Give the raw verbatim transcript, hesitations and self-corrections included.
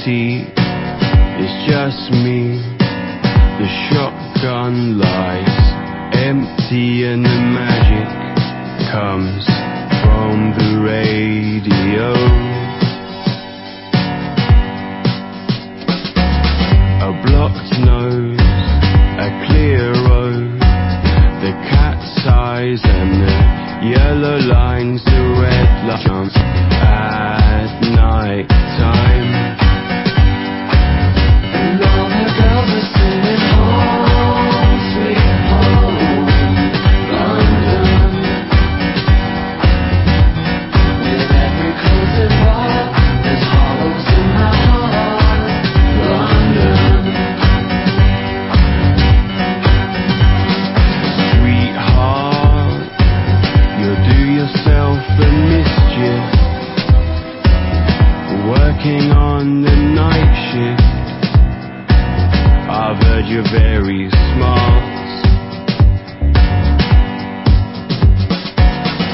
seat, it's just me. The shotgun lies empty and the magic comes from the radio. A blocked nose, a clear road, the cat's eyes and the yellow lines, the red lines at night time. And all the girls are singing home, sweet home, London. With every closing bar, there's hollows in my heart, London. Sweetheart, you'll do yourself a mischief, working on the night shift. I've heard you're very smart.